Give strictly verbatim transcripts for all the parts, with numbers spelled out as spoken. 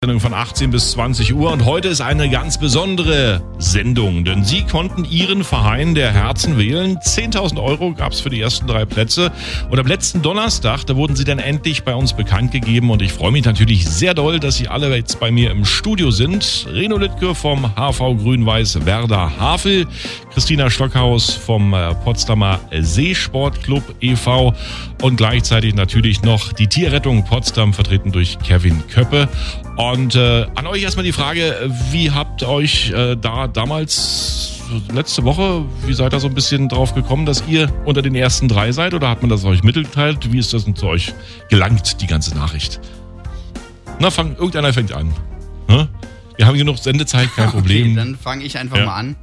Sportsendung von achtzehn bis zwanzig Uhr. Und heute ist eine ganz besondere Sendung, denn Sie konnten Ihren Verein der Herzen wählen. zehntausend Euro gab es für die ersten drei Plätze. Und am letzten Donnerstag, da wurden Sie dann endlich bei uns bekannt gegeben. Und ich freue mich natürlich sehr doll, dass Sie alle jetzt bei mir im Studio sind. Reno Littke vom H V Grün-Weiß Werder Havel, Christina Stockhaus vom Potsdamer Seesportclub e V und gleichzeitig natürlich noch die Tierrettung Potsdam, vertreten durch Kevin Köppe. Und äh, an euch erstmal die Frage, wie habt ihr euch äh, da damals, letzte Woche, wie seid ihr so ein bisschen drauf gekommen, dass ihr unter den ersten drei seid, oder hat man das euch mitgeteilt? Wie ist das denn zu euch gelangt, die ganze Nachricht? Na, fang, irgendeiner fängt an. Hm? Wir haben genug Sendezeit, kein Problem. Okay, dann fange ich einfach ja. mal an.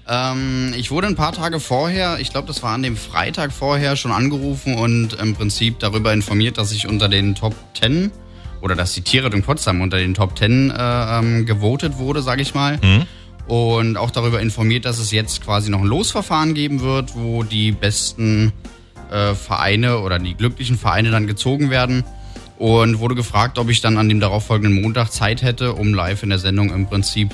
Ähm, ich wurde ein paar Tage vorher, ich glaube, das war an dem Freitag vorher, schon angerufen und im Prinzip darüber informiert, dass ich unter den Top zehn oder dass die Tierrettung Potsdam unter den Top zehn äh, ähm, gewotet wurde, sage ich mal. Mhm. Und auch darüber informiert, dass es jetzt quasi noch ein Losverfahren geben wird, wo die besten äh, Vereine oder die glücklichen Vereine dann gezogen werden. Und wurde gefragt, ob ich dann an dem darauffolgenden Montag Zeit hätte, um live in der Sendung im Prinzip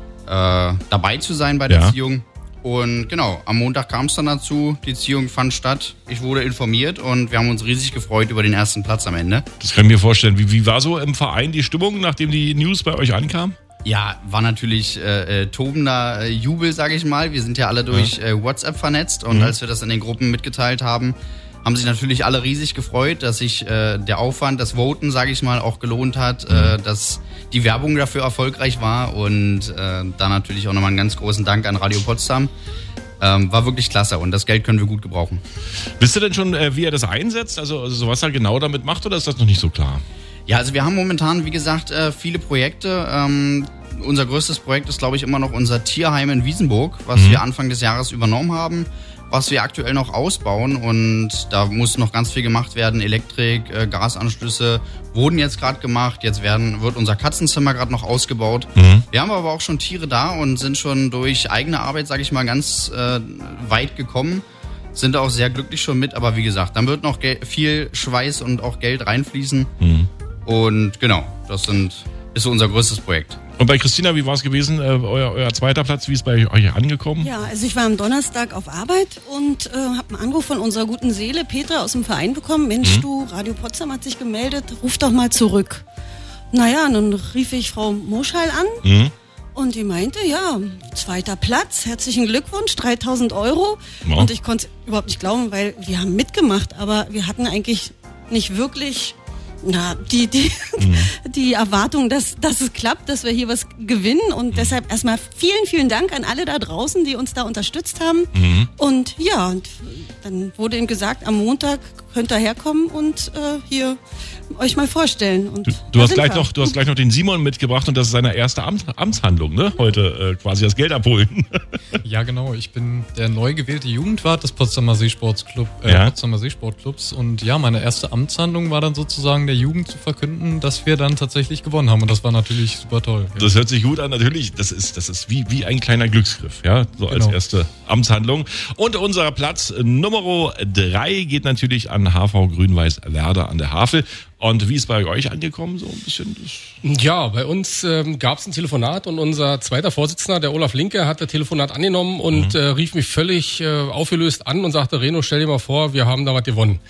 Äh, dabei zu sein bei der ja. Ziehung. Und genau, am Montag kam es dann dazu, die Ziehung fand statt, ich wurde informiert und wir haben uns riesig gefreut über den ersten Platz am Ende. Das kann ich mir vorstellen. Wie, wie war so im Verein die Stimmung, nachdem die News bei euch ankam? Ja, war natürlich äh, äh, tobender äh, Jubel, sage ich mal. Wir sind ja alle durch ja. äh, WhatsApp vernetzt und mhm. als wir das in den Gruppen mitgeteilt haben, haben sich natürlich alle riesig gefreut, dass sich äh, der Aufwand, das Voten, sage ich mal, auch gelohnt hat, mhm. äh, dass die Werbung dafür erfolgreich war und äh, da natürlich auch nochmal einen ganz großen Dank an Radio Potsdam. Ähm, war wirklich klasse und das Geld können wir gut gebrauchen. Wisst ihr denn schon, äh, wie er das einsetzt? Also, also was er genau damit macht, oder ist das noch nicht so klar? Ja, also wir haben momentan, wie gesagt, äh, viele Projekte. Ähm, unser größtes Projekt ist, glaube ich, immer noch unser Tierheim in Wiesenburg, was mhm. wir Anfang des Jahres übernommen haben, was wir aktuell noch ausbauen, und da muss noch ganz viel gemacht werden. Elektrik, äh, Gasanschlüsse wurden jetzt gerade gemacht. Jetzt werden, wird unser Katzenzimmer gerade noch ausgebaut. Mhm. Wir haben aber auch schon Tiere da und sind schon durch eigene Arbeit, sage ich mal, ganz äh, weit gekommen. Sind auch sehr glücklich schon mit, aber wie gesagt, dann wird noch ge- viel Schweiß und auch Geld reinfließen. Mhm. Und genau, das sind, ist so unser größtes Projekt. Und bei Christina, wie war es gewesen, äh, euer, euer zweiter Platz, wie ist bei euch angekommen? Ja, also ich war am Donnerstag auf Arbeit und äh, habe einen Anruf von unserer guten Seele, Petra, aus dem Verein bekommen. Mensch, mhm. du, Radio Potsdam hat sich gemeldet, ruf doch mal zurück. Naja, dann rief ich Frau Moschall an mhm. und die meinte, ja, zweiter Platz, herzlichen Glückwunsch, dreitausend Euro. Ja. Und ich konnte es überhaupt nicht glauben, weil wir haben mitgemacht, aber wir hatten eigentlich nicht wirklich... Na, die, die, mhm. die Erwartung, dass, dass es klappt, dass wir hier was gewinnen, und mhm. deshalb erstmal vielen, vielen Dank an alle da draußen, die uns da unterstützt haben. Mhm. Und ja, und dann wurde ihm gesagt, am Montag könnt ihr herkommen und äh, hier euch mal vorstellen. Und du, du, hast gleich noch, du hast gleich noch den Simon mitgebracht, und das ist seine erste Amt, Amtshandlung, ne? Heute äh, quasi das Geld abholen. Ja, genau. Ich bin der neu gewählte Jugendwart des Potsdamer Seesportclub, äh, ja. Potsdamer Seesportclubs, und ja, meine erste Amtshandlung war dann sozusagen der Jugend zu verkünden, dass wir dann tatsächlich gewonnen haben, und das war natürlich super toll. Ja. Das hört sich gut an, natürlich. Das ist, das ist wie, wie ein kleiner Glücksgriff, ja, so genau. Als erste Amtshandlung. Und unser Platz Nummer drei geht natürlich an H V Grün-Weiß Werder an der Havel. Und wie ist bei euch angekommen, so ein bisschen? Das ja, bei uns ähm, gab es ein Telefonat, und unser zweiter Vorsitzender, der Olaf Linke, hat das Telefonat angenommen und mhm. äh, rief mich völlig äh, aufgelöst an und sagte, Reno, stell dir mal vor, wir haben da was gewonnen.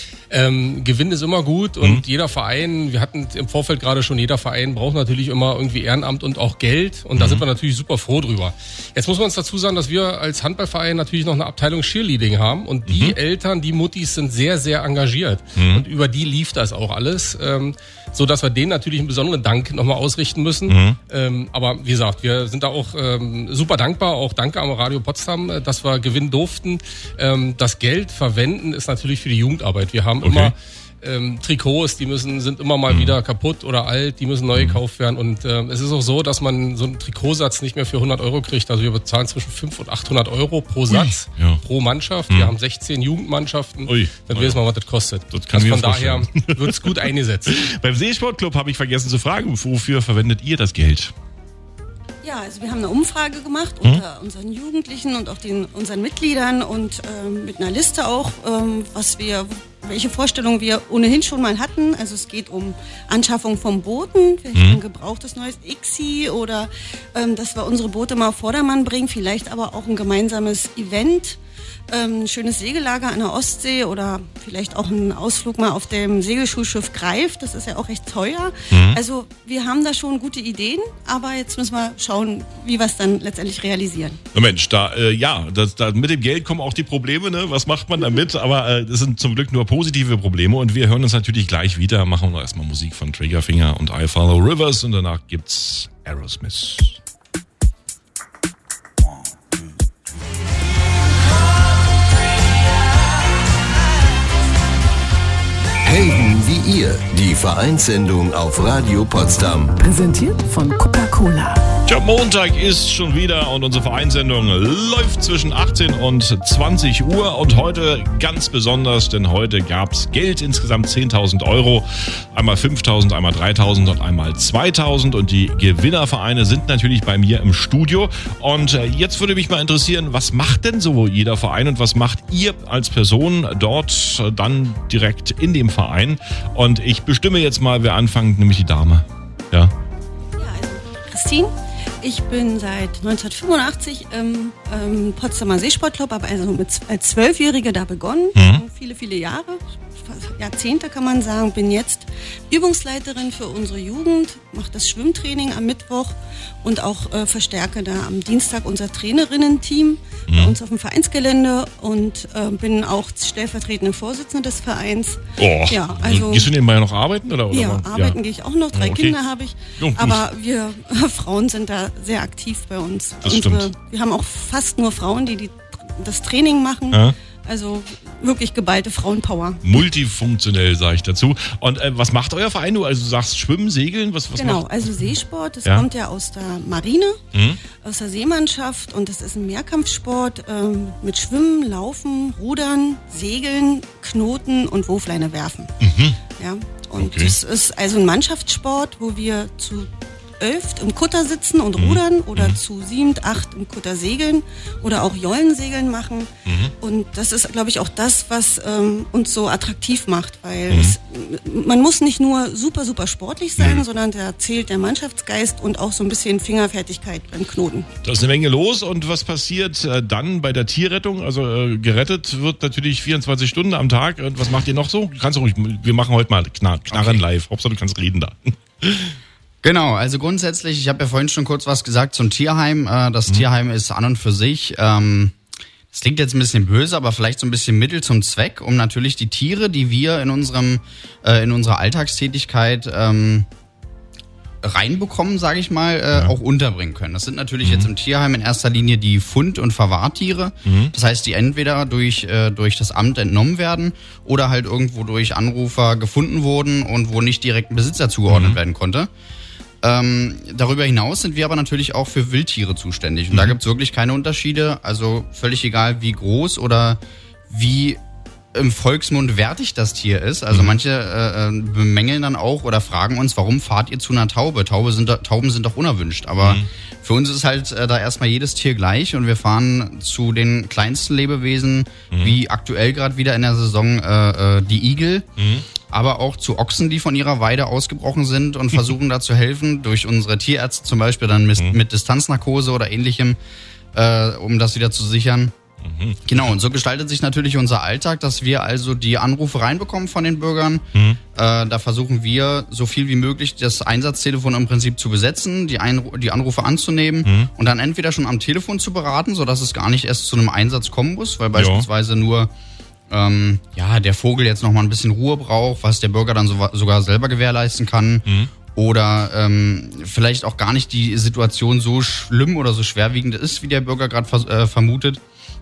Ähm, Gewinn ist immer gut, und mhm. jeder Verein, wir hatten im Vorfeld gerade schon, jeder Verein braucht natürlich immer irgendwie Ehrenamt und auch Geld, und mhm. da sind wir natürlich super froh drüber. Jetzt muss man uns dazu sagen, dass wir als Handballverein natürlich noch eine Abteilung Cheerleading haben, und die mhm. Eltern, die Muttis sind sehr, sehr engagiert mhm. und über die lief das auch alles, ähm, so dass wir denen natürlich einen besonderen Dank nochmal ausrichten müssen. Mhm. Ähm, aber wie gesagt, wir sind da auch ähm, super dankbar, auch danke am Radio Potsdam, dass wir gewinnen durften. Ähm, das Geld verwenden ist natürlich für die Jugendarbeit. Wir haben Okay. immer ähm, Trikots, die müssen sind immer mal mhm. wieder kaputt oder alt, die müssen neu gekauft werden, und äh, es ist auch so, dass man so einen Trikotsatz nicht mehr für hundert Euro kriegt, also wir bezahlen zwischen fünfhundert und achthundert Euro pro Satz, Ui, ja. pro Mannschaft, mhm. wir haben sechzehn Jugendmannschaften, Ui, dann wissen wir, was das kostet. Das kann also von daher wird es gut eingesetzt. Beim Seesportclub habe ich vergessen zu fragen, wofür verwendet ihr das Geld? Ja, also wir haben eine Umfrage gemacht hm? unter unseren Jugendlichen und auch den, unseren Mitgliedern, und ähm, mit einer Liste auch, ähm, was wir, welche Vorstellungen wir ohnehin schon mal hatten. Also es geht um Anschaffung von Booten, vielleicht mhm. ein gebrauchtes neues X C oder ähm, dass wir unsere Boote mal auf Vordermann bringen, vielleicht aber auch ein gemeinsames Event. Ein schönes Segellager an der Ostsee oder vielleicht auch einen Ausflug mal auf dem Segelschulschiff Greif. Das ist ja auch recht teuer. Mhm. Also wir haben da schon gute Ideen, aber jetzt müssen wir schauen, wie wir es dann letztendlich realisieren. Na Mensch, da äh, ja, das, da, mit dem Geld kommen auch die Probleme, ne? Was macht man damit? Aber äh, das sind zum Glück nur positive Probleme und wir hören uns natürlich gleich wieder. Machen wir erstmal Musik von Triggerfinger und I Follow Rivers und danach gibt's Aerosmith. Helden wie ihr, die Vereinssendung auf Radio Potsdam. Präsentiert von Coca-Cola. Tja, Montag ist schon wieder und unsere Vereinssendung läuft zwischen achtzehn und zwanzig Uhr und heute ganz besonders, denn heute gab's Geld, insgesamt zehntausend Euro, einmal fünftausend, einmal dreitausend und einmal zweitausend und die Gewinnervereine sind natürlich bei mir im Studio und jetzt würde mich mal interessieren, was macht denn so jeder Verein und was macht ihr als Person dort dann direkt in dem Verein und ich bestimme jetzt mal, wer anfängt, nämlich die Dame. Ja, ja also Christine. Ich bin seit neunzehnhundertfünfundachtzig im ähm, Potsdamer Seesportclub, habe also mit, als Zwölfjährige da begonnen, mhm. viele, viele Jahre, Jahrzehnte kann man sagen, bin jetzt Übungsleiterin für unsere Jugend, mache das Schwimmtraining am Mittwoch und auch äh, verstärke da am Dienstag unser Trainerinnen-Team mhm. bei uns auf dem Vereinsgelände und äh, bin auch stellvertretende Vorsitzende des Vereins. Oh, ja, also, gehst du nebenbei noch arbeiten? Oder, oder ja, mal? arbeiten ja. gehe ich auch noch, drei okay. Kinder habe ich, oh, aber wir äh, Frauen sind da sehr aktiv bei uns. Das Unsere, stimmt. Wir haben auch fast nur Frauen, die, die das Training machen. Ja. Also wirklich geballte Frauenpower. Multifunktionell, sage ich dazu. Und äh, was macht euer Verein? Du also sagst Schwimmen, Segeln? Was, was genau, macht? also Seesport, das ja. kommt ja aus der Marine, mhm. aus der Seemannschaft und das ist ein Mehrkampfsport ähm, mit Schwimmen, Laufen, Rudern, Segeln, Knoten und Wurfleine werfen. Mhm. Ja, und okay. das ist also ein Mannschaftssport, wo wir zu elf im Kutter sitzen und mhm. rudern oder mhm. zu sieben, acht im Kutter segeln oder auch Jollensegeln machen. Mhm. Und das ist, glaube ich, auch das, was ähm, uns so attraktiv macht, weil mhm. es, man muss nicht nur super, super sportlich sein, mhm. sondern da zählt der Mannschaftsgeist und auch so ein bisschen Fingerfertigkeit beim Knoten. Da ist eine Menge los und was passiert äh, dann bei der Tierrettung? Also äh, gerettet wird natürlich vierundzwanzig Stunden am Tag. Und was macht ihr noch so? Du kannst ruhig, wir machen heute mal Knar- Knarren okay. live. Hauptsache du kannst reden da. Genau, also grundsätzlich, ich habe ja vorhin schon kurz was gesagt zum Tierheim. Das mhm. Tierheim ist an und für sich, ähm, das klingt jetzt ein bisschen böse, aber vielleicht so ein bisschen Mittel zum Zweck, um natürlich die Tiere, die wir in unserem äh, in unserer Alltagstätigkeit ähm, reinbekommen, sage ich mal, äh, ja. auch unterbringen können. Das sind natürlich mhm. jetzt im Tierheim in erster Linie die Fund- und Verwahrtiere. Mhm. Das heißt, die entweder durch äh, durch das Amt entnommen werden oder halt irgendwo durch Anrufer gefunden wurden und wo nicht direkt ein Besitzer zugeordnet mhm. werden konnte. Ähm, darüber hinaus sind wir aber natürlich auch für Wildtiere zuständig. Und mhm. da gibt's wirklich keine Unterschiede. Also völlig egal, wie groß oder wie im Volksmund wertig das Tier ist. Also mhm. manche äh, bemängeln dann auch oder fragen uns, warum fahrt ihr zu einer Taube? Taube sind, Tauben sind doch unerwünscht. Aber mhm. für uns ist halt äh, da erstmal jedes Tier gleich und wir fahren zu den kleinsten Lebewesen, mhm. wie aktuell gerade wieder in der Saison äh, äh, die Igel. Mhm. Aber auch zu Ochsen, die von ihrer Weide ausgebrochen sind und versuchen da zu helfen, durch unsere Tierärzte zum Beispiel dann mit, mhm. mit Distanznarkose oder ähnlichem, äh, um das wieder zu sichern. Mhm. Genau, und so gestaltet sich natürlich unser Alltag, dass wir also die Anrufe reinbekommen von den Bürgern. Mhm. Äh, da versuchen wir so viel wie möglich das Einsatztelefon im Prinzip zu besetzen, die, Einru- die Anrufe anzunehmen mhm. und dann entweder schon am Telefon zu beraten, sodass es gar nicht erst zu einem Einsatz kommen muss, weil beispielsweise jo. nur ähm, ja der Vogel jetzt noch mal ein bisschen Ruhe braucht, was der Bürger dann so, sogar selber gewährleisten kann. Mhm. Oder ähm, vielleicht auch gar nicht die Situation so schlimm oder so schwerwiegend ist, wie der Bürger gerade vers- äh, vermutet.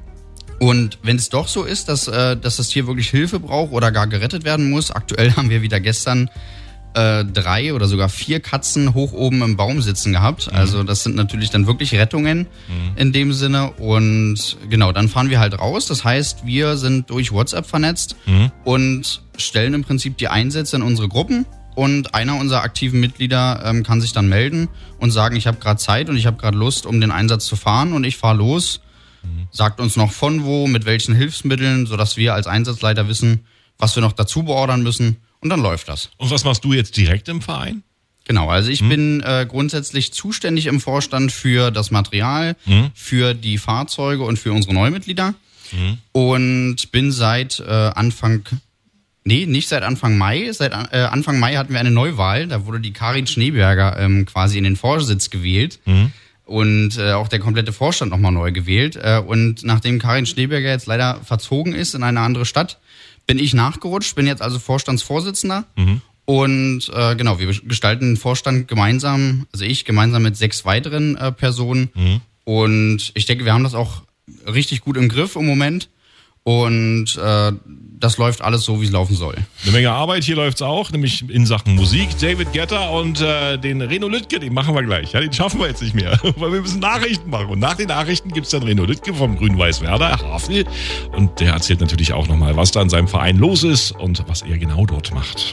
Und wenn es doch so ist, dass, äh, dass das Tier wirklich Hilfe braucht oder gar gerettet werden muss, aktuell haben wir wieder gestern äh, drei oder sogar vier Katzen hoch oben im Baum sitzen gehabt. Mhm. Also das sind natürlich dann wirklich Rettungen mhm. in dem Sinne. Und genau, dann fahren wir halt raus. Das heißt, wir sind durch WhatsApp vernetzt mhm. und stellen im Prinzip die Einsätze in unsere Gruppen. Und einer unserer aktiven Mitglieder ähm, kann sich dann melden und sagen, ich habe gerade Zeit und ich habe gerade Lust, um den Einsatz zu fahren. Und ich fahre los. Mhm. Sagt uns noch von wo, mit welchen Hilfsmitteln, sodass wir als Einsatzleiter wissen, was wir noch dazu beordern müssen und dann läuft das. Und was machst du jetzt direkt im Verein? Genau, also ich hm. bin äh, grundsätzlich zuständig im Vorstand für das Material, hm. für die Fahrzeuge und für unsere Neumitglieder hm. und bin seit äh, Anfang, nee, nicht seit Anfang Mai, seit äh, Anfang Mai hatten wir eine Neuwahl, da wurde die Karin Schneeberger ähm, quasi in den Vorsitz gewählt hm. und äh, auch der komplette Vorstand nochmal neu gewählt äh, und nachdem Karin Schneeberger jetzt leider verzogen ist in eine andere Stadt, bin ich nachgerutscht, bin jetzt also Vorstandsvorsitzender. Mhm. Und äh, genau, wir gestalten den Vorstand gemeinsam, also ich gemeinsam mit sechs weiteren äh, Personen. Mhm. Und ich denke, wir haben das auch richtig gut im Griff im Moment. Und äh, das läuft alles so, wie es laufen soll. Eine Menge Arbeit, hier läuft's auch, nämlich in Sachen Musik. David Guetta und äh, den Reno Lüttke, den machen wir gleich. Ja, den schaffen wir jetzt nicht mehr, weil wir müssen Nachrichten machen. Und nach den Nachrichten gibt's dann Reno Lüttke vom Grün-Weiß-Werder, Havel. Und der erzählt natürlich auch nochmal, was da in seinem Verein los ist und was er genau dort macht.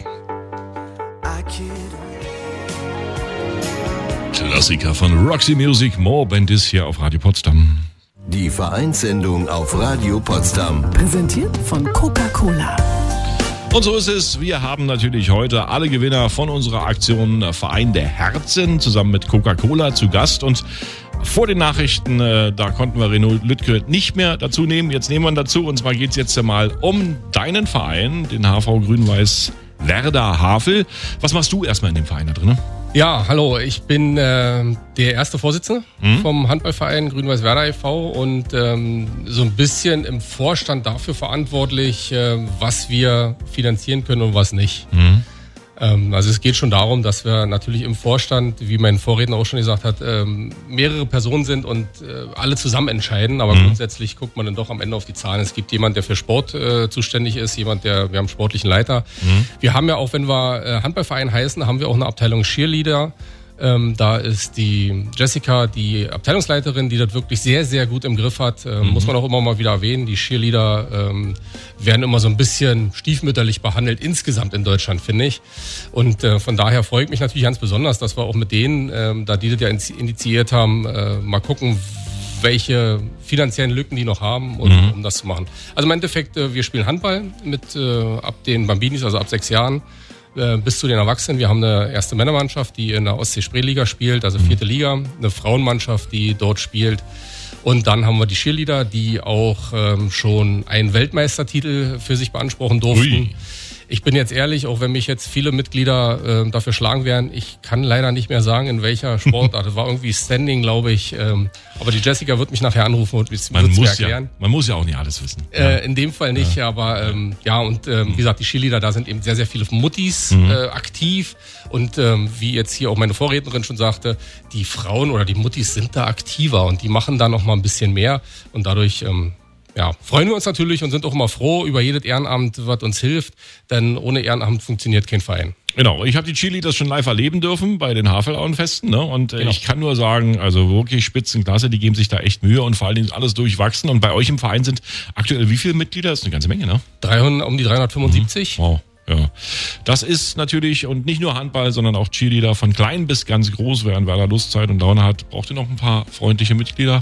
Klassiker von Roxy Music, More Band ist hier auf Radio Potsdam. Die Vereinssendung auf Radio Potsdam. Präsentiert von Coca-Cola. Und so ist es. Wir haben natürlich heute alle Gewinner von unserer Aktion Verein der Herzen zusammen mit Coca-Cola zu Gast. Und vor den Nachrichten, äh, da konnten wir Reno Lüttke nicht mehr dazu nehmen. Jetzt nehmen wir ihn dazu. Und zwar geht es jetzt mal um deinen Verein, den H V Grün-Weiß-Werder Havel. Was machst du erstmal in dem Verein da drin? Ja, hallo, ich bin äh, der erste Vorsitzende mhm. vom Handballverein Grün-Weiß-Werder e V und ähm, so ein bisschen im Vorstand dafür verantwortlich, äh, was wir finanzieren können und was nicht. Mhm. Ähm, also es geht schon darum, dass wir natürlich im Vorstand, wie mein Vorredner auch schon gesagt hat, ähm, mehrere Personen sind und äh, alle zusammen entscheiden, aber mhm. grundsätzlich guckt man dann doch am Ende auf die Zahlen. Es gibt jemand, der für Sport äh, zuständig ist, jemand, der, wir haben einen sportlichen Leiter. Mhm. Wir haben ja auch, wenn wir äh, Handballverein heißen, haben wir auch eine Abteilung Cheerleader. Ähm, da ist die Jessica, die Abteilungsleiterin, die das wirklich sehr, sehr gut im Griff hat. Ähm, mhm. Muss man auch immer mal wieder erwähnen. Die Cheerleader ähm, werden immer so ein bisschen stiefmütterlich behandelt, insgesamt in Deutschland, finde ich. Und äh, von daher freue ich mich natürlich ganz besonders, dass wir auch mit denen, ähm, da die das ja initiiert haben, äh, mal gucken, welche finanziellen Lücken die noch haben, und, mhm. um das zu machen. Also im Endeffekt, äh, wir spielen Handball mit äh, ab den Bambinis, also ab sechs Jahren. Bis zu den Erwachsenen. Wir haben eine erste Männermannschaft, die in der Ostsee-Spreeliga spielt, also vierte Liga, eine Frauenmannschaft, die dort spielt. Und dann haben wir die Cheerleader, die auch ähm, schon einen Weltmeistertitel für sich beanspruchen durften. Ui. Ich bin jetzt ehrlich, auch wenn mich jetzt viele Mitglieder äh, dafür schlagen werden, ich kann leider nicht mehr sagen, in welcher Sportart. Das war irgendwie Standing, glaube ich. Ähm, aber die Jessica wird mich nachher anrufen und es mir erklären. Ja, man muss ja auch nicht alles wissen. Äh, in dem Fall nicht, ja. aber ähm, ja, und ähm, wie gesagt, die Cheerleader, da sind eben sehr, sehr viele Muttis mhm. äh, aktiv. Und ähm, wie jetzt hier auch meine Vorrednerin schon sagte, die Frauen oder die Muttis sind da aktiver und die machen da noch mal ein bisschen mehr. Und dadurch... Ähm, Ja, freuen wir uns natürlich und sind auch immer froh über jedes Ehrenamt, was uns hilft, denn ohne Ehrenamt funktioniert kein Verein. Genau, ich habe die Cheerleaders schon live erleben dürfen bei den Havelauenfesten, ne? Und genau. Ich kann nur sagen, also wirklich Spitzenklasse, die geben sich da echt Mühe und vor allen Dingen alles durchwachsen. Und bei euch im Verein sind aktuell wie viele Mitglieder? Das ist eine ganze Menge, ne? dreihundert, um die dreihundertfünfundsiebzig. Mhm. Wow. Ja, das ist natürlich, und nicht nur Handball, sondern auch Cheerleader von klein bis ganz groß, während Werder Lust, Zeit und Laune hat. Braucht ihr noch ein paar freundliche Mitglieder?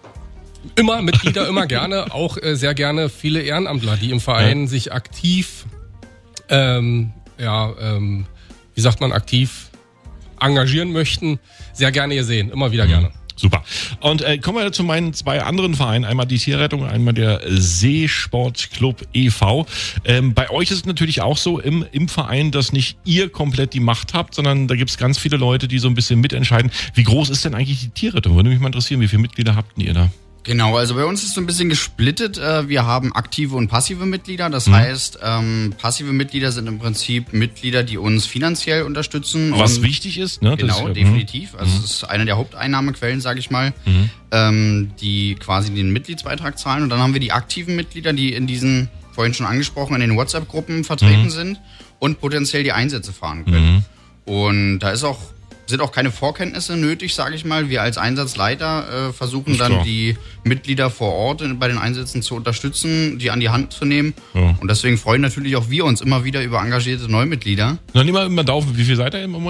Immer Mitglieder, immer gerne, auch äh, sehr gerne viele Ehrenamtler, die im Verein ja. sich aktiv, ähm, ja, ähm, wie sagt man, aktiv engagieren möchten, sehr gerne hier sehen, immer wieder mhm. gerne. Super. Und äh, kommen wir zu meinen zwei anderen Vereinen, einmal die Tierrettung, einmal der Seesportclub e V. Ähm, bei euch ist es natürlich auch so im, im Verein, dass nicht ihr komplett die Macht habt, sondern da gibt es ganz viele Leute, die so ein bisschen mitentscheiden. Wie groß ist denn eigentlich die Tierrettung? Würde mich mal interessieren, wie viele Mitglieder habt ihr da? Genau, also bei uns ist es so ein bisschen gesplittet. Wir haben aktive und passive Mitglieder. Das mhm. heißt, ähm, passive Mitglieder sind im Prinzip Mitglieder, die uns finanziell unterstützen. Was und wichtig ist, ne? Genau, das, definitiv. Mhm. Also es ist eine der Haupteinnahmequellen, sage ich mal, mhm. ähm, die quasi den Mitgliedsbeitrag zahlen. Und dann haben wir die aktiven Mitglieder, die in diesen, vorhin schon angesprochen, in den WhatsApp-Gruppen vertreten mhm. sind und potenziell die Einsätze fahren können. Mhm. Und da ist auch sind auch keine Vorkenntnisse nötig, sage ich mal. Wir als Einsatzleiter äh, versuchen dann klar. die Mitglieder vor Ort bei den Einsätzen zu unterstützen, die an die Hand zu nehmen. Ja. Und deswegen freuen natürlich auch wir uns immer wieder über engagierte Neumitglieder. Dann nehmen wir mal Daumen, wie viel seid ihr im Moment?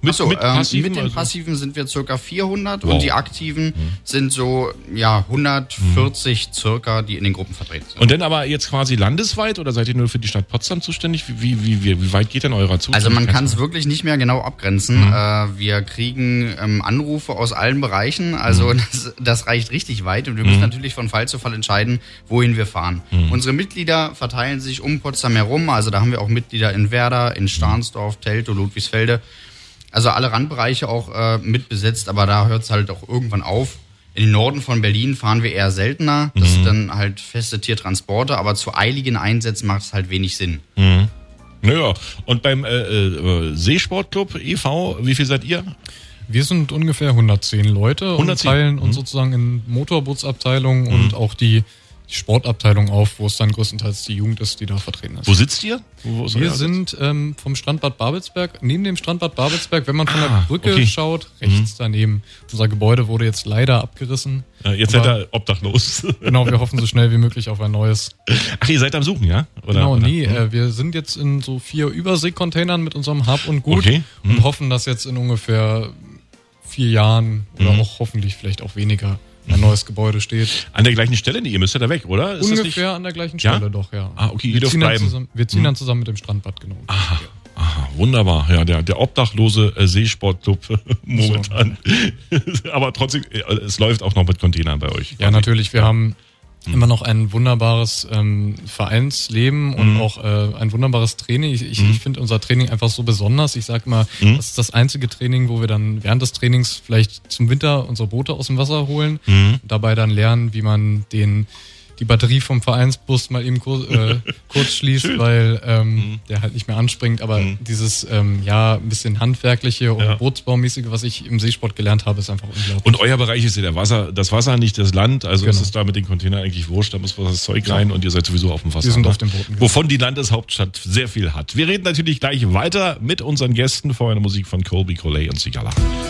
Mit, Achso, mit, ähm, passiven, mit den also? Passiven sind wir circa vierhundert Wow. und die Aktiven mhm. sind so ja hundertvierzig mhm. circa, die in den Gruppen vertreten sind. Und dann aber jetzt quasi landesweit oder seid ihr nur für die Stadt Potsdam zuständig? Wie, wie, wie, wie weit geht denn eurer Zuständigkeit? Also man kann es wirklich nicht mehr genau abgrenzen. Mhm. Äh, wir kriegen ähm, Anrufe aus allen Bereichen, also mhm. das, das reicht richtig weit und wir müssen mhm. natürlich von Fall zu Fall entscheiden, wohin wir fahren. Mhm. Unsere Mitglieder verteilen sich um Potsdam herum, also da haben wir auch Mitglieder in Werder, in Stahnsdorf, Teltow, Ludwigsfelde. Also alle Randbereiche auch äh, mitbesetzt, aber da hört es halt auch irgendwann auf. In den Norden von Berlin fahren wir eher seltener. Das mhm. sind dann halt feste Tiertransporte, aber zu eiligen Einsätzen macht es halt wenig Sinn. Mhm. Naja, und beim äh, äh, Seesportclub e V, wie viel seid ihr? Wir sind ungefähr hundertzehn Leute hundertzehn. Und teilen uns mhm. sozusagen in Motorbootsabteilungen mhm. und auch die die Sportabteilung auf, wo es dann größtenteils die Jugend ist, die da vertreten ist. Wo sitzt ihr? Wo Wir sind ähm, vom Strandbad Babelsberg, neben dem Strandbad Babelsberg, wenn man von ah, der Brücke okay. schaut, rechts mhm. daneben. Unser Gebäude wurde jetzt leider abgerissen. Ja, jetzt seid ihr obdachlos. Genau, wir hoffen so schnell wie möglich auf ein neues. Ach, ihr seid am Suchen, ja? Oder, genau, oder? nee, äh, wir sind jetzt in so vier Überseekontainern mit unserem Hab und Gut okay. mhm. und hoffen, dass jetzt in ungefähr vier Jahren oder mhm. auch hoffentlich vielleicht auch weniger ein neues Gebäude steht. An der gleichen Stelle? Nee, ihr müsst ja da weg, oder? Ist Ungefähr das nicht? an der gleichen Stelle, ja? doch, ja. Ah, okay, ihr wir dürft ziehen bleiben. Zusammen, wir ziehen hm. dann zusammen mit dem Strandbad, genau. Aha, aha, wunderbar. Ja, der, der obdachlose äh, Seesportclub momentan. So. Aber trotzdem, äh, es läuft auch noch mit Containern bei euch. Ja, natürlich. Wir ja. haben mhm. immer noch ein wunderbares ähm, Vereinsleben und mhm. auch äh, ein wunderbares Training. Ich, ich, mhm. ich finde unser Training einfach so besonders. Ich sage immer, mhm. das ist das einzige Training, wo wir dann während des Trainings vielleicht zum Winter unsere Boote aus dem Wasser holen, mhm. dabei dann lernen, wie man den die Batterie vom Vereinsbus mal eben kurz, äh, kurz schließt, Schön. weil ähm, mhm. der halt nicht mehr anspringt. Aber mhm. dieses ähm, ja ein bisschen handwerkliche und ja. Bootsbaumäßige, was ich im Seesport gelernt habe, ist einfach unglaublich. Und euer Bereich ist ja der Wasser, das Wasser, nicht das Land. Also genau. ist es da mit den Containern eigentlich wurscht, da muss was das Zeug rein ja. und ihr seid sowieso auf dem Wasser. Wir sind ne? auf dem Booten. Wovon die Landeshauptstadt sehr viel hat. Wir reden natürlich gleich weiter mit unseren Gästen. Vorher eine Musik von Colby Collet und Sigala.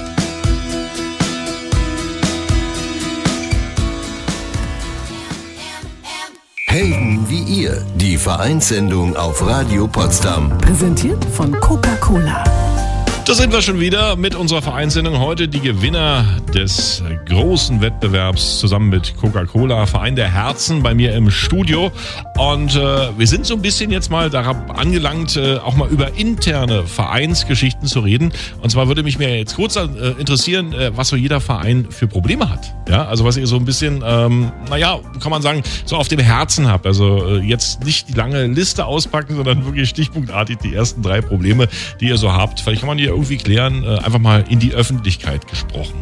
Helden wie ihr, die Vereinssendung auf Radio Potsdam. Präsentiert von Coca-Cola. Da sind wir schon wieder mit unserer Vereinssendung. Heute die Gewinner des großen Wettbewerbs zusammen mit Coca-Cola, Verein der Herzen, bei mir im Studio. Und äh, wir sind so ein bisschen jetzt mal darauf angelangt, äh, auch mal über interne Vereinsgeschichten zu reden. Und zwar würde mich mir jetzt kurz äh, interessieren, äh, was so jeder Verein für Probleme hat. Ja, also was ihr so ein bisschen, ähm, naja, kann man sagen, so auf dem Herzen habt. Also äh, jetzt nicht die lange Liste auspacken, sondern wirklich stichpunktartig die ersten drei Probleme, die ihr so habt. Vielleicht kann man die irgendwie klären, einfach mal in die Öffentlichkeit gesprochen.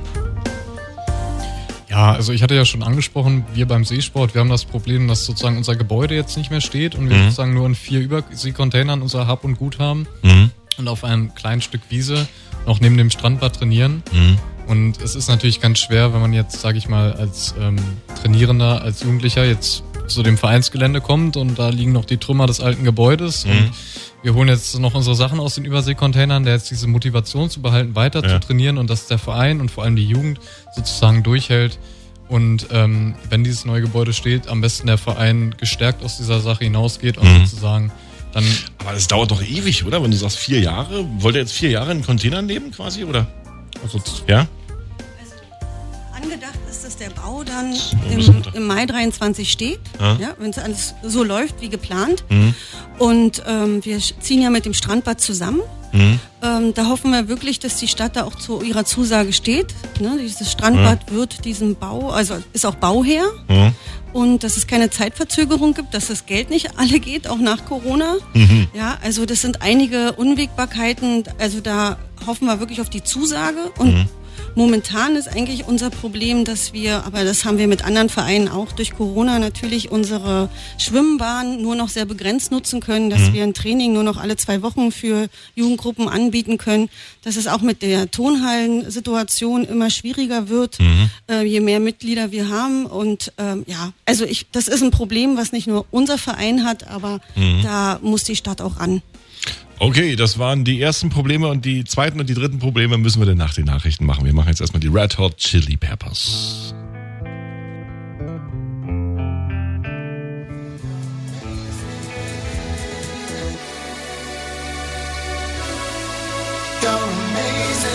Ja, also ich hatte ja schon angesprochen, wir beim Seesport, wir haben das Problem, dass sozusagen unser Gebäude jetzt nicht mehr steht und wir mhm. sozusagen nur in vier Überseekontainern unser Hab und Gut haben mhm. und auf einem kleinen Stück Wiese noch neben dem Strandbad trainieren. Mhm. Und es ist natürlich ganz schwer, wenn man jetzt, sage ich mal, als ähm, Trainierender, als Jugendlicher jetzt zu dem Vereinsgelände kommt und da liegen noch die Trümmer des alten Gebäudes mhm. und wir holen jetzt noch unsere Sachen aus den Überseekontainern, der jetzt diese Motivation zu behalten, weiter ja. zu trainieren und dass der Verein und vor allem die Jugend sozusagen durchhält. Und ähm, wenn dieses neue Gebäude steht, am besten der Verein gestärkt aus dieser Sache hinausgeht und mhm. sozusagen dann... Aber das dauert doch ewig, oder? Wenn du sagst vier Jahre, wollt ihr jetzt vier Jahre in Containern leben quasi, oder? Also, ja? Angedacht ist, dass der Bau dann im, im Mai dreiundzwanzig steht, ja. ja, wenn es alles so läuft wie geplant. Mhm. Und ähm, wir ziehen ja mit dem Strandbad zusammen. Mhm. Ähm, da hoffen wir wirklich, dass die Stadt da auch zu ihrer Zusage steht. Ne? Dieses Strandbad ja. wird diesem Bau, also ist auch Bauherr. Ja. Und dass es keine Zeitverzögerung gibt, dass das Geld nicht alle geht, auch nach Corona. Mhm. Ja, also das sind einige Unwägbarkeiten. Also da hoffen wir wirklich auf die Zusage. Und mhm. momentan ist eigentlich unser Problem, dass wir, aber das haben wir mit anderen Vereinen auch durch Corona natürlich, unsere Schwimmbahn nur noch sehr begrenzt nutzen können, dass mhm. wir ein Training nur noch alle zwei Wochen für Jugendgruppen anbieten können, dass es auch mit der Turnhallensituation immer schwieriger wird, mhm. äh, je mehr Mitglieder wir haben. Und ähm, ja, also ich, das ist ein Problem, was nicht nur unser Verein hat, aber mhm. da muss die Stadt auch ran. Okay, das waren die ersten Probleme und die zweiten und die dritten Probleme müssen wir dann nach den Nachrichten machen. Wir machen jetzt erstmal die Red Hot Chili Peppers. You're amazing.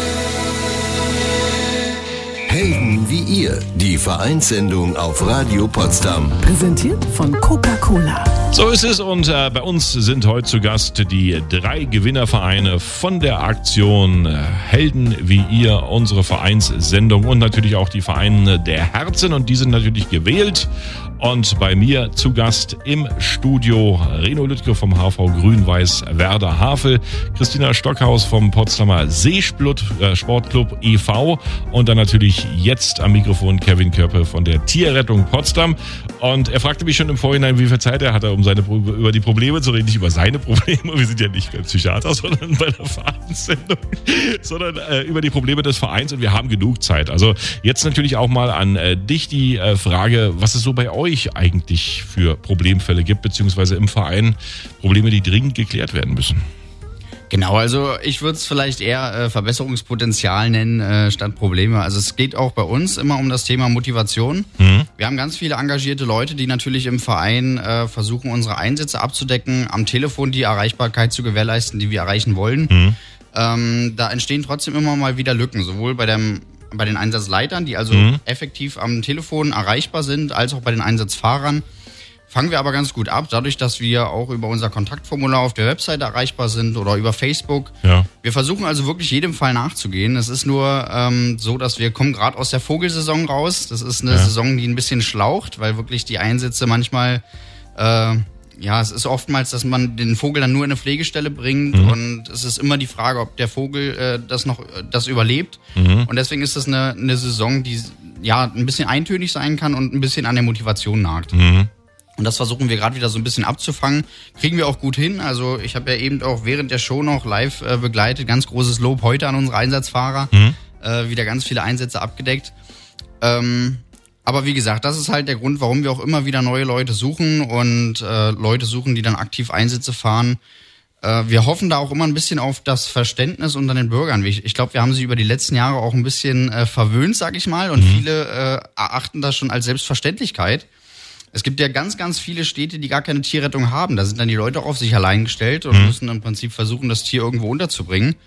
Helden wie ihr, die Vereinssendung auf Radio Potsdam. Präsentiert von Coca-Cola. So ist es und äh, bei uns sind heute zu Gast die drei Gewinnervereine von der Aktion äh, Helden wie ihr, unsere Vereinssendung und natürlich auch die Vereine der Herzen und die sind natürlich gewählt. Und bei mir zu Gast im Studio Reno Lüttke vom H V Grün-Weiß Werder Havel, Christina Stockhaus vom Potsdamer Seesportclub e V und dann natürlich jetzt am Mikrofon Kevin Körpe von der Tierrettung Potsdam. Und er fragte mich schon im Vorhinein, wie viel Zeit er hatte, um seine, über die Probleme zu reden. Nicht über seine Probleme, wir sind ja nicht beim Psychiater, sondern bei der Vereinssendung, sondern äh, über die Probleme des Vereins und wir haben genug Zeit. Also jetzt natürlich auch mal an äh, dich die äh, Frage, was es so bei euch eigentlich für Problemfälle gibt, beziehungsweise im Verein Probleme, die dringend geklärt werden müssen. Genau, also ich würde es vielleicht eher äh, Verbesserungspotenzial nennen, äh, statt Probleme. Also es geht auch bei uns immer um das Thema Motivation. Mhm. Wir haben ganz viele engagierte Leute, die natürlich im Verein äh, versuchen, unsere Einsätze abzudecken, am Telefon die Erreichbarkeit zu gewährleisten, die wir erreichen wollen. Mhm. Ähm, da entstehen trotzdem immer mal wieder Lücken, sowohl bei dem bei den Einsatzleitern, die also mhm. effektiv am Telefon erreichbar sind, als auch bei den Einsatzfahrern. Fangen wir aber ganz gut ab, dadurch, dass wir auch über unser Kontaktformular auf der Webseite erreichbar sind oder über Facebook. Ja. Wir versuchen also wirklich jedem Fall nachzugehen. Es ist nur ähm, so, dass wir kommen gerade aus der Vogelsaison raus. Das ist eine ja. Saison, die ein bisschen schlaucht, weil wirklich die Einsätze manchmal... Äh, Ja, es ist oftmals, dass man den Vogel dann nur in eine Pflegestelle bringt mhm. und es ist immer die Frage, ob der Vogel äh, das noch das überlebt. Mhm. Und deswegen ist das eine, eine Saison, die ja ein bisschen eintönig sein kann und ein bisschen an der Motivation nagt. Mhm. Und das versuchen wir gerade wieder so ein bisschen abzufangen. Kriegen wir auch gut hin. Also ich habe ja eben auch während der Show noch live äh, begleitet. Ganz großes Lob heute an unsere Einsatzfahrer. Mhm. Äh, wieder ganz viele Einsätze abgedeckt. Ähm, Aber wie gesagt, das ist halt der Grund, warum wir auch immer wieder neue Leute suchen und äh, Leute suchen, die dann aktiv Einsätze fahren. Äh, wir hoffen da auch immer ein bisschen auf das Verständnis unter den Bürgern. Ich, ich glaube, wir haben sie über die letzten Jahre auch ein bisschen äh, verwöhnt, sag ich mal. Und mhm. viele äh, erachten das schon als Selbstverständlichkeit. Es gibt ja ganz, ganz viele Städte, die gar keine Tierrettung haben. Da sind dann die Leute auf sich allein gestellt und mhm. müssen im Prinzip versuchen, das Tier irgendwo unterzubringen.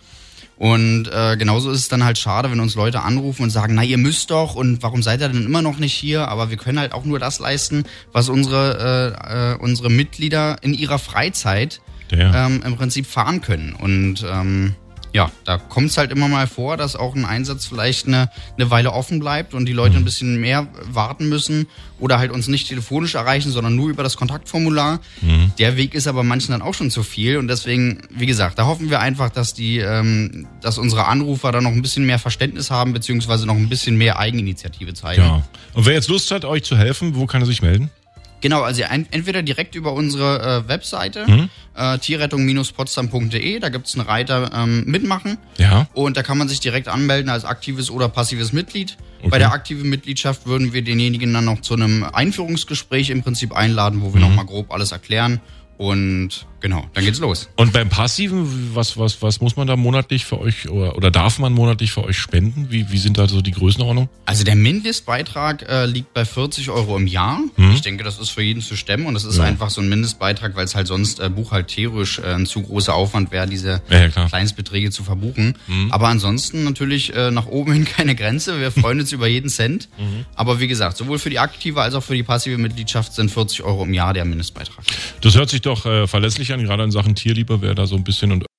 Und äh, genauso ist es dann halt schade, wenn uns Leute anrufen und sagen, na, ihr müsst doch und warum seid ihr denn immer noch nicht hier? Aber wir können halt auch nur das leisten, was unsere äh, äh, unsere Mitglieder in ihrer Freizeit ja. ähm, im Prinzip fahren können. Und ähm, ja, da kommt es halt immer mal vor, dass auch ein Einsatz vielleicht eine, eine Weile offen bleibt und die Leute ein bisschen mehr warten müssen oder halt uns nicht telefonisch erreichen, sondern nur über das Kontaktformular. Mhm. Der Weg ist aber manchen dann auch schon zu viel und deswegen, wie gesagt, da hoffen wir einfach, dass die, ähm, dass unsere Anrufer da noch ein bisschen mehr Verständnis haben, beziehungsweise noch ein bisschen mehr Eigeninitiative zeigen. Ja. Und wer jetzt Lust hat, euch zu helfen, wo kann er sich melden? Genau, also ein, entweder direkt über unsere äh, Webseite, mhm. äh, tierrettung Bindestrich potsdam Punkt de, da gibt's einen Reiter ähm, Mitmachen. Ja. Und da kann man sich direkt anmelden als aktives oder passives Mitglied. Okay. Bei der aktiven Mitgliedschaft würden wir denjenigen dann noch zu einem Einführungsgespräch im Prinzip einladen, wo wir mhm. nochmal grob alles erklären. Und genau, dann geht's los. Und beim Passiven, was, was, was muss man da monatlich für euch oder, oder darf man monatlich für euch spenden? Wie, wie sind da so die Größenordnungen? Also der Mindestbeitrag äh, liegt bei vierzig Euro im Jahr. Mhm. Ich denke, das ist für jeden zu stemmen und das ist ja. einfach so ein Mindestbeitrag, weil es halt sonst äh, buchhalterisch äh, ein zu großer Aufwand wäre, diese ja, ja, Kleinstbeträge zu verbuchen. Mhm. Aber ansonsten natürlich äh, nach oben hin keine Grenze. Wir freuen uns über jeden Cent. Mhm. Aber wie gesagt, sowohl für die aktive als auch für die passive Mitgliedschaft sind vierzig Euro im Jahr der Mindestbeitrag. Das hört sich doch äh, verlässlich an, gerade in Sachen Tierliebe, wer da so ein bisschen und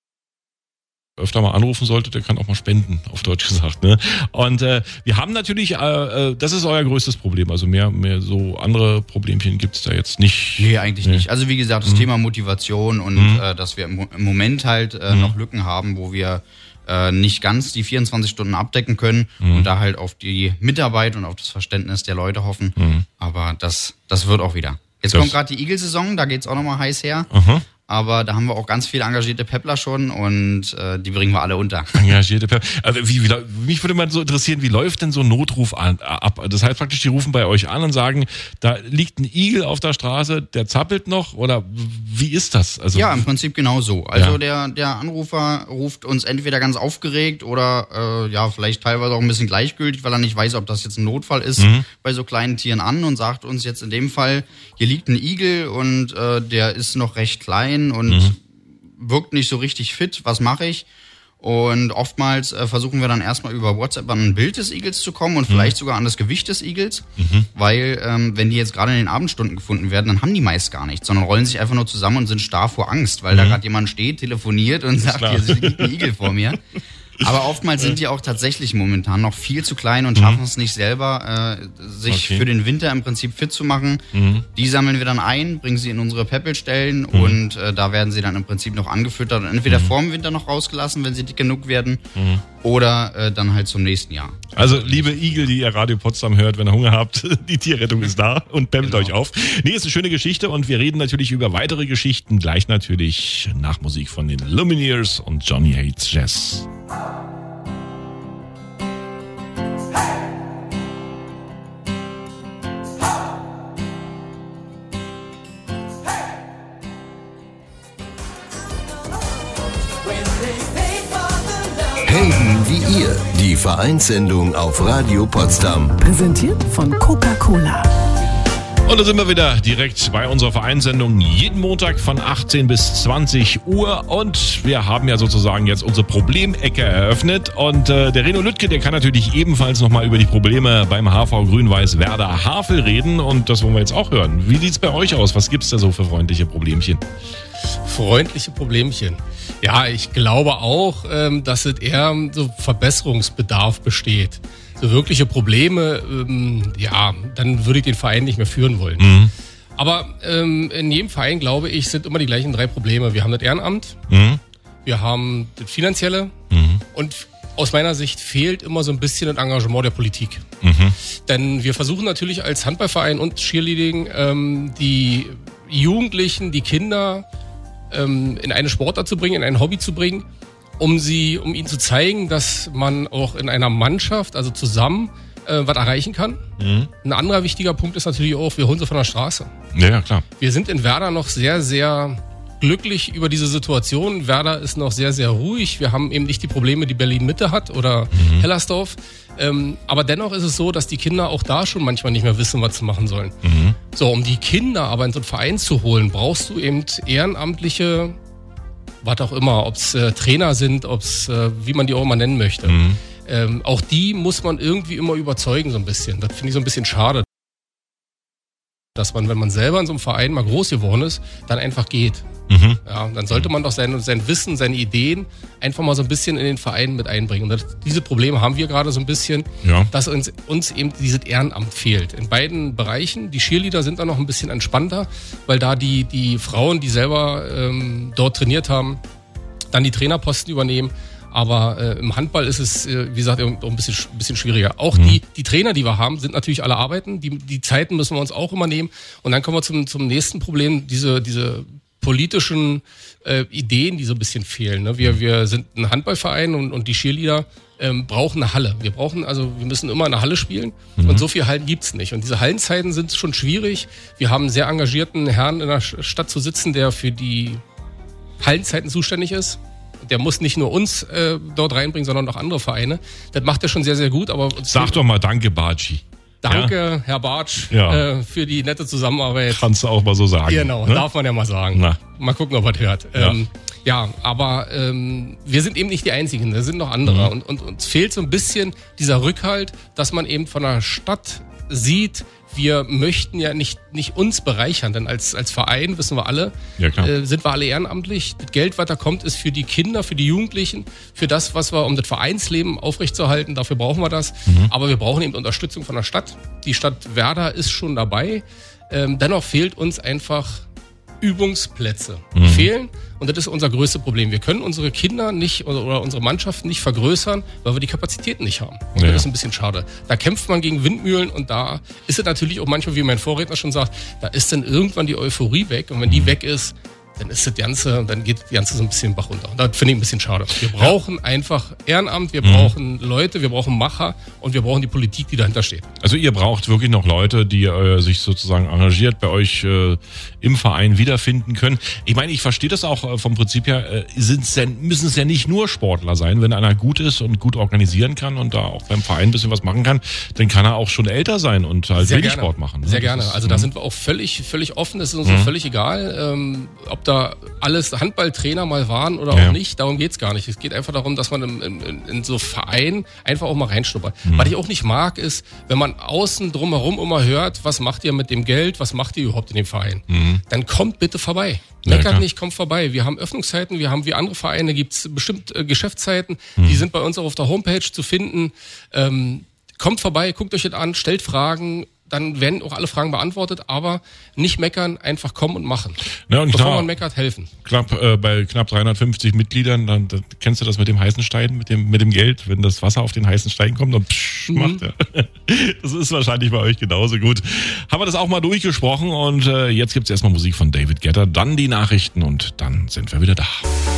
öfter mal anrufen sollte, der kann auch mal spenden, auf Deutsch gesagt. Ne? Und äh, wir haben natürlich, äh, das ist euer größtes Problem, also mehr, mehr so andere Problemchen gibt's da jetzt nicht. Nee, eigentlich nee. nicht. Also wie gesagt, das mhm. Thema Motivation und mhm. äh, dass wir im, im Moment halt äh, mhm. noch Lücken haben, wo wir äh, nicht ganz die vierundzwanzig Stunden abdecken können mhm. und da halt auf die Mitarbeit und auf das Verständnis der Leute hoffen. Mhm. Aber das, das wird auch wieder. Jetzt das kommt gerade die Igel-Saison, da geht's auch nochmal heiß her. Aha. Aber da haben wir auch ganz viele engagierte Peppler schon und äh, die bringen wir alle unter. Engagierte Peppler. Also wie, wie, mich würde mal so interessieren, wie läuft denn so ein Notruf an, ab? Das heißt praktisch, die rufen bei euch an und sagen, da liegt ein Igel auf der Straße, der zappelt noch oder wie ist das? Also, ja, im Prinzip genau so. Also ja. der, der Anrufer ruft uns entweder ganz aufgeregt oder äh, ja vielleicht teilweise auch ein bisschen gleichgültig, weil er nicht weiß, ob das jetzt ein Notfall ist, mhm. bei so kleinen Tieren an und sagt uns jetzt in dem Fall, hier liegt ein Igel und äh, der ist noch recht klein und mhm. wirkt nicht so richtig fit, was mache ich? Und oftmals äh, versuchen wir dann erstmal über WhatsApp an ein Bild des Igels zu kommen und vielleicht mhm. sogar an das Gewicht des Igels, mhm. weil ähm, wenn die jetzt gerade in den Abendstunden gefunden werden, dann haben die meist gar nichts, sondern rollen sich einfach nur zusammen und sind starr vor Angst, weil mhm. da gerade jemand steht, telefoniert und sagt, hier liegt ein Igel vor mir. Aber oftmals sind die auch tatsächlich momentan noch viel zu klein und schaffen mhm. es nicht selber, äh, sich okay. für den Winter im Prinzip fit zu machen. Mhm. Die sammeln wir dann ein, bringen sie in unsere Peppelstellen mhm. und äh, da werden sie dann im Prinzip noch angefüttert und entweder mhm. vor dem Winter noch rausgelassen, wenn sie dick genug werden, mhm. oder äh, dann halt zum nächsten Jahr. Also liebe Igel, die ihr Radio Potsdam hört, wenn ihr Hunger habt, die Tierrettung ist da und bämmt genau. euch auf. Nee, ist eine schöne Geschichte und wir reden natürlich über weitere Geschichten, gleich natürlich nach Musik von den Lumineers und Johnny Hates Jazz. Helden wie ihr, die Vereinssendung auf Radio Potsdam. Präsentiert von Coca-Cola. Und da sind wir wieder direkt bei unserer Vereinssendung jeden Montag von achtzehn bis zwanzig Uhr und wir haben ja sozusagen jetzt unsere Problemecke eröffnet und äh, der Reno Lüttke, der kann natürlich ebenfalls nochmal über die Probleme beim H V Grün-Weiß Werder Havel reden und das wollen wir jetzt auch hören. Wie sieht's bei euch aus? Was gibt's da so für freundliche Problemchen? Freundliche Problemchen. Ja, ich glaube auch, ähm, dass es eher so Verbesserungsbedarf besteht. So wirkliche Probleme, ähm, ja, dann würde ich den Verein nicht mehr führen wollen. Mhm. Aber ähm, in jedem Verein, glaube ich, sind immer die gleichen drei Probleme. Wir haben das Ehrenamt, mhm. wir haben das Finanzielle mhm. und aus meiner Sicht fehlt immer so ein bisschen das Engagement der Politik. Mhm. Denn wir versuchen natürlich als Handballverein und Cheerleading ähm, die Jugendlichen, die Kinder ähm, in eine Sportart zu bringen, in ein Hobby zu bringen, um sie, um ihnen zu zeigen, dass man auch in einer Mannschaft, also zusammen, äh, was erreichen kann. Mhm. Ein anderer wichtiger Punkt ist natürlich auch, wir holen sie von der Straße. Ja, ja, klar. Wir sind in Werder noch sehr, sehr glücklich über diese Situation. Werder ist noch sehr, sehr ruhig. Wir haben eben nicht die Probleme, die Berlin-Mitte hat oder mhm. Hellersdorf. Ähm, aber dennoch ist es so, dass die Kinder auch da schon manchmal nicht mehr wissen, was sie machen sollen. Mhm. So, um die Kinder aber in so einen Verein zu holen, brauchst du eben ehrenamtliche, was auch immer, ob es äh, Trainer sind, ob es, äh, wie man die auch immer nennen möchte. Mhm. Ähm, auch die muss man irgendwie immer überzeugen so ein bisschen. Das finde ich so ein bisschen schade. Dass man, wenn man selber in so einem Verein mal groß geworden ist, dann einfach geht. Mhm. Ja, dann sollte man doch sein, sein Wissen, seine Ideen einfach mal so ein bisschen in den Verein mit einbringen. Und das, diese Probleme haben wir gerade so ein bisschen, ja. dass uns, uns eben dieses Ehrenamt fehlt. In beiden Bereichen. Die Cheerleader sind da noch ein bisschen entspannter, weil da die, die Frauen, die selber ähm, dort trainiert haben, dann die Trainerposten übernehmen. Aber äh, im Handball ist es, äh, wie gesagt, ein bisschen, ein bisschen schwieriger. Auch mhm. die, die Trainer, die wir haben, sind natürlich alle arbeiten. Die, die Zeiten müssen wir uns auch immer nehmen. Und dann kommen wir zum, zum nächsten Problem, diese, diese politischen äh, Ideen, die so ein bisschen fehlen. Ne? Wir, wir sind ein Handballverein und, und die Cheerleader ähm, brauchen eine Halle. Wir brauchen, also wir müssen immer in einer Halle spielen mhm. und so viele Hallen gibt's nicht. Und diese Hallenzeiten sind schon schwierig. Wir haben einen sehr engagierten Herrn in der Stadt zu sitzen, der für die Hallenzeiten zuständig ist. Der muss nicht nur uns äh, dort reinbringen, sondern auch andere Vereine. Das macht er schon sehr, sehr gut. Aber sag doch mal danke, Bartschi. Danke, ja? Herr Bartsch, ja. äh, für die nette Zusammenarbeit. Kannst du auch mal so sagen. Genau, ne? Darf man ja mal sagen. Na. Mal gucken, ob er das hört. Ja, ähm, ja aber ähm, wir sind eben nicht die Einzigen, da sind noch andere. Mhm. Und, und uns fehlt so ein bisschen dieser Rückhalt, dass man eben von der Stadt sieht, wir möchten ja nicht, nicht uns bereichern, denn als, als Verein, wissen wir alle, ja, klar. Äh, sind wir alle ehrenamtlich. Das Geld, was da kommt, ist für die Kinder, für die Jugendlichen, für das, was wir, um das Vereinsleben aufrechtzuerhalten, dafür brauchen wir das. Mhm. Aber wir brauchen eben Unterstützung von der Stadt. Die Stadt Werder ist schon dabei. Ähm, dennoch fehlt uns einfach Übungsplätze. Mhm. Die fehlen und das ist unser größtes Problem. Wir können unsere Kinder nicht oder, oder unsere Mannschaft nicht vergrößern, weil wir die Kapazitäten nicht haben. Und ja. das ist ein bisschen schade. Da kämpft man gegen Windmühlen und da ist es natürlich auch manchmal, wie mein Vorredner schon sagt, da ist dann irgendwann die Euphorie weg und wenn die weg ist, dann ist das Ganze, dann geht das Ganze so ein bisschen Bach runter. Und das finde ich ein bisschen schade. Wir brauchen ja. einfach Ehrenamt, wir mhm. brauchen Leute, wir brauchen Macher und wir brauchen die Politik, die dahinter steht. Also ihr braucht wirklich noch Leute, die äh, sich sozusagen engagiert bei euch äh, im Verein wiederfinden können. Ich meine, ich verstehe das auch äh, vom Prinzip her, äh, sind's denn, müssen es ja nicht nur Sportler sein. Wenn einer gut ist und gut organisieren kann und da auch beim Verein ein bisschen was machen kann, dann kann er auch schon älter sein und halt wenig Sport machen. Ne? Sehr gerne. Also da sind wir auch völlig, völlig offen, das ist uns mhm. völlig egal, ähm, ob da alles Handballtrainer mal waren oder ja. auch nicht, darum geht's gar nicht. Es geht einfach darum, dass man in, in, in so Verein einfach auch mal reinschnuppert. Mhm. Was ich auch nicht mag, ist, wenn man außen drumherum immer hört, was macht ihr mit dem Geld, was macht ihr überhaupt in dem Verein? Mhm. Dann kommt bitte vorbei. Meckert ja, nicht, kommt vorbei. Wir haben Öffnungszeiten, wir haben wie andere Vereine, gibt's bestimmt äh, Geschäftszeiten, mhm. die sind bei uns auch auf der Homepage zu finden. Ähm, kommt vorbei, guckt euch das an, stellt Fragen, dann werden auch alle Fragen beantwortet, aber nicht meckern, einfach kommen und machen. Ja, und bevor klar, man meckert, helfen. Knapp, äh, bei knapp dreihundertfünfzig Mitgliedern, dann, dann kennst du das mit dem heißen Stein, mit dem mit dem Geld, wenn das Wasser auf den heißen Stein kommt, dann psch, mhm. macht er. Das ist wahrscheinlich bei euch genauso gut. Haben wir das auch mal durchgesprochen und äh, jetzt gibt's erstmal Musik von David Guetta, dann die Nachrichten und dann sind wir wieder da.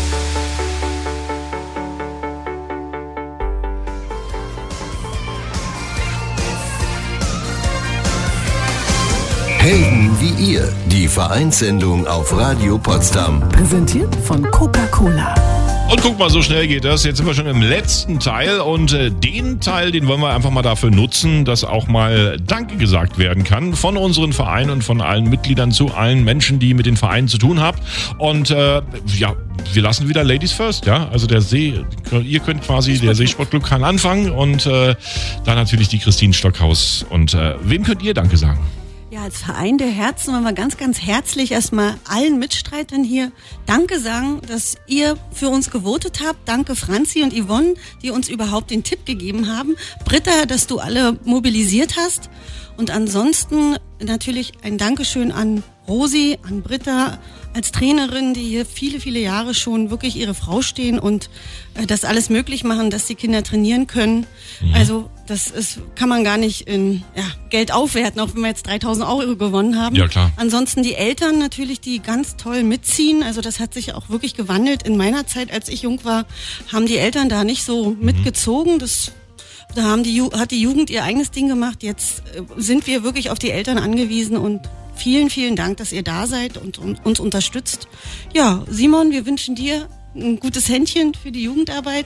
Helden wie ihr, die Vereinssendung auf Radio Potsdam. Präsentiert von Coca-Cola. Und guck mal, so schnell geht das. Jetzt sind wir schon im letzten Teil und äh, den Teil, den wollen wir einfach mal dafür nutzen, dass auch mal Danke gesagt werden kann von unseren Vereinen und von allen Mitgliedern zu allen Menschen, die mit den Vereinen zu tun haben. Und äh, ja, wir lassen wieder Ladies first, ja. Also der See, ihr könnt quasi, der Seesportclub kann anfangen und äh, dann natürlich die Christine Stockhaus. Und äh, wem könnt ihr Danke sagen? Ja, als Verein der Herzen wollen wir ganz, ganz herzlich erstmal allen Mitstreitern hier Danke sagen, dass ihr für uns gewotet habt. Danke Franzi und Yvonne, die uns überhaupt den Tipp gegeben haben. Britta, dass du alle mobilisiert hast. Und ansonsten natürlich ein Dankeschön an Rosi, an Britta als Trainerin, die hier viele, viele Jahre schon wirklich ihre Frau stehen und äh, das alles möglich machen, dass die Kinder trainieren können. Mhm. Also das ist, kann man gar nicht in ja, Geld aufwerten, auch wenn wir jetzt dreitausend Euro gewonnen haben. Ja, klar. Ansonsten die Eltern natürlich, die ganz toll mitziehen. Also das hat sich auch wirklich gewandelt. In meiner Zeit, als ich jung war, haben die Eltern da nicht so mhm. mitgezogen. Das Da haben die, hat die Jugend ihr eigenes Ding gemacht. Jetzt sind wir wirklich auf die Eltern angewiesen und vielen, vielen Dank, dass ihr da seid und, und uns unterstützt. Ja, Simon, wir wünschen dir ein gutes Händchen für die Jugendarbeit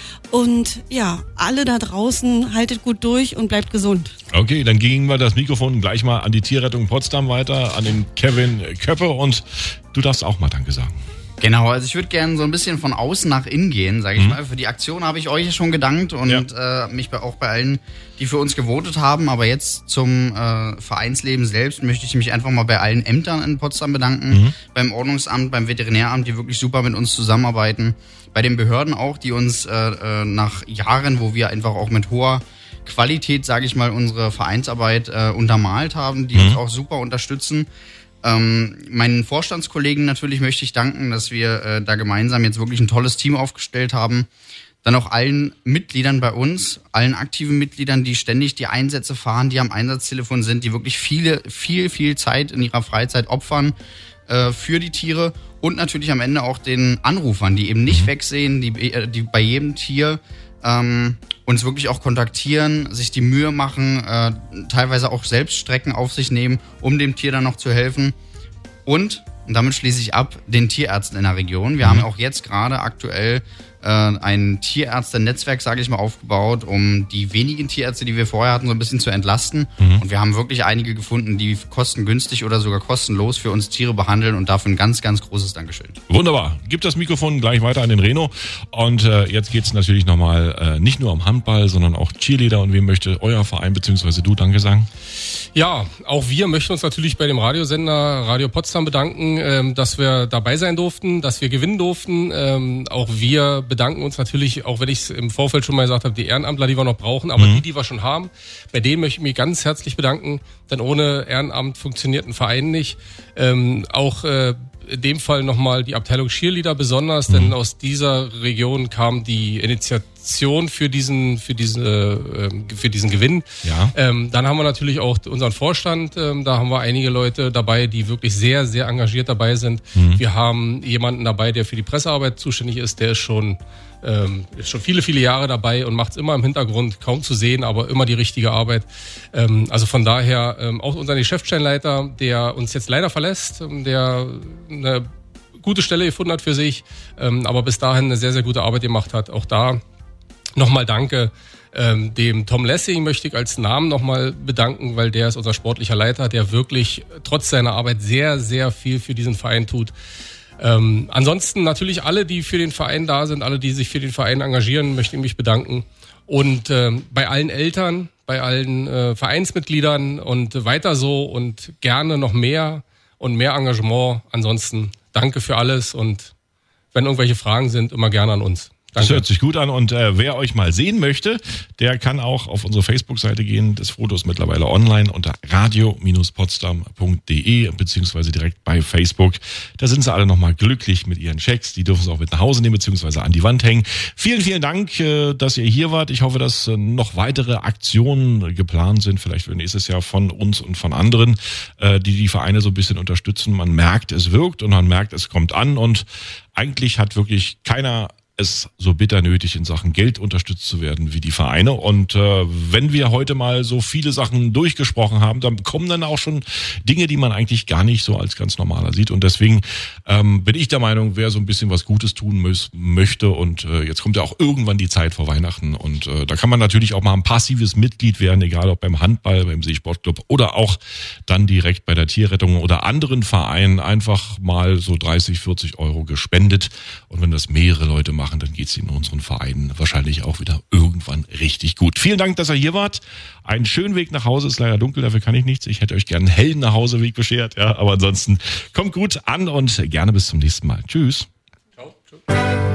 und ja, alle da draußen, haltet gut durch und bleibt gesund. Okay, dann gingen wir das Mikrofon gleich mal an die Tierrettung Potsdam weiter, an den Kevin Köppe und du darfst auch mal Danke sagen. Genau, also ich würde gerne so ein bisschen von außen nach innen gehen, sage ich mhm. mal. Für die Aktion habe ich euch schon gedankt und ja. äh, mich bei, auch bei allen, die für uns gewotet haben. Aber jetzt zum äh, Vereinsleben selbst möchte ich mich einfach mal bei allen Ämtern in Potsdam bedanken. Mhm. Beim Ordnungsamt, beim Veterinäramt, die wirklich super mit uns zusammenarbeiten. Bei den Behörden auch, die uns äh, nach Jahren, wo wir einfach auch mit hoher Qualität, sage ich mal, unsere Vereinsarbeit äh, untermalt haben, die mhm. uns auch super unterstützen. Ähm, meinen Vorstandskollegen natürlich möchte ich danken, dass wir äh, da gemeinsam jetzt wirklich ein tolles Team aufgestellt haben. Dann auch allen Mitgliedern bei uns, allen aktiven Mitgliedern, die ständig die Einsätze fahren, die am Einsatztelefon sind, die wirklich viele, viel, viel Zeit in ihrer Freizeit opfern äh, für die Tiere. Und natürlich am Ende auch den Anrufern, die eben nicht wegsehen, die, die bei jedem Tier ähm, uns wirklich auch kontaktieren, sich die Mühe machen, äh, teilweise auch selbst Strecken auf sich nehmen, um dem Tier dann noch zu helfen. Und, und damit schließe ich ab, den Tierärzten in der Region. Wir mhm. haben auch jetzt gerade aktuell äh, ein Tierärzte-Netzwerk, sage ich mal, aufgebaut, um die wenigen Tierärzte, die wir vorher hatten, so ein bisschen zu entlasten. Mhm. Und wir haben wirklich einige gefunden, die kostengünstig oder sogar kostenlos für uns Tiere behandeln und dafür ein ganz, ganz großes Dankeschön. Wunderbar. Gib das Mikrofon gleich weiter an den Reno. Und äh, jetzt geht's natürlich nochmal äh, nicht nur um Handball, sondern auch Cheerleader. Und wem möchte euer Verein bzw. du Danke sagen? Ja, auch wir möchten uns natürlich bei dem Radiosender Radio Potsdam bedanken, ähm, dass wir dabei sein durften, dass wir gewinnen durften. Ähm, auch wir bedanken uns natürlich, auch wenn ich es im Vorfeld schon mal gesagt habe, die Ehrenamtler, die wir noch brauchen, aber mhm. die, die wir schon haben, bei denen möchte ich mich ganz herzlich bedanken, denn ohne Ehrenamt funktioniert ein Verein nicht. Ähm, auch äh, in dem Fall nochmal die Abteilung Cheerleader besonders, mhm. denn aus dieser Region kam die Initiation für diesen für diesen äh, für diesen Gewinn. Ja. Ähm, dann haben wir natürlich auch unseren Vorstand. Ähm, da haben wir einige Leute dabei, die wirklich sehr sehr engagiert dabei sind. Mhm. Wir haben jemanden dabei, der für die Pressearbeit zuständig ist. Der ist schon ähm, ist schon viele viele Jahre dabei und macht es immer im Hintergrund, kaum zu sehen, aber immer die richtige Arbeit. Ähm, also von daher ähm, auch unseren Geschäftsstellenleiter, der uns jetzt leider verlässt, der eine gute Stelle gefunden hat für sich, ähm, aber bis dahin eine sehr, sehr gute Arbeit gemacht hat. Auch da nochmal danke. Ähm, dem Tom Lessing möchte ich als Namen nochmal bedanken, weil der ist unser sportlicher Leiter, der wirklich trotz seiner Arbeit sehr, sehr viel für diesen Verein tut. Ähm, ansonsten natürlich alle, die für den Verein da sind, alle, die sich für den Verein engagieren, möchte ich mich bedanken. Und ähm, bei allen Eltern, bei allen äh, Vereinsmitgliedern und weiter so und gerne noch mehr und mehr Engagement. Ansonsten danke für alles und wenn irgendwelche Fragen sind, immer gerne an uns. Das hört sich gut an und äh, wer euch mal sehen möchte, der kann auch auf unsere Facebook-Seite gehen. Das Foto ist mittlerweile online unter radio Bindestrich potsdam Punkt de beziehungsweise direkt bei Facebook. Da sind sie alle nochmal glücklich mit ihren Schecks. Die dürfen sie auch mit nach Hause nehmen beziehungsweise an die Wand hängen. Vielen, vielen Dank, äh, dass ihr hier wart. Ich hoffe, dass äh, noch weitere Aktionen geplant sind, vielleicht für nächstes Jahr von uns und von anderen, äh, die die Vereine so ein bisschen unterstützen. Man merkt, es wirkt und man merkt, es kommt an und eigentlich hat wirklich keiner es so bitter nötig, in Sachen Geld unterstützt zu werden wie die Vereine. Und äh, wenn wir heute mal so viele Sachen durchgesprochen haben, dann kommen dann auch schon Dinge, die man eigentlich gar nicht so als ganz normaler sieht. Und deswegen ähm, bin ich der Meinung, wer so ein bisschen was Gutes tun muss, möchte und äh, jetzt kommt ja auch irgendwann die Zeit vor Weihnachten und äh, da kann man natürlich auch mal ein passives Mitglied werden, egal ob beim Handball, beim Seesportclub oder auch dann direkt bei der Tierrettung oder anderen Vereinen einfach mal so dreißig, vierzig Euro gespendet. Und wenn das mehrere Leute machen, dann geht es in unseren Vereinen wahrscheinlich auch wieder irgendwann richtig gut. Vielen Dank, dass ihr hier wart. Einen schönen Weg nach Hause, ist leider dunkel, dafür kann ich nichts. Ich hätte euch gerne einen hellen Nachhauseweg beschert, ja, aber ansonsten kommt gut an und gerne bis zum nächsten Mal. Tschüss. Ciao. Tschüss.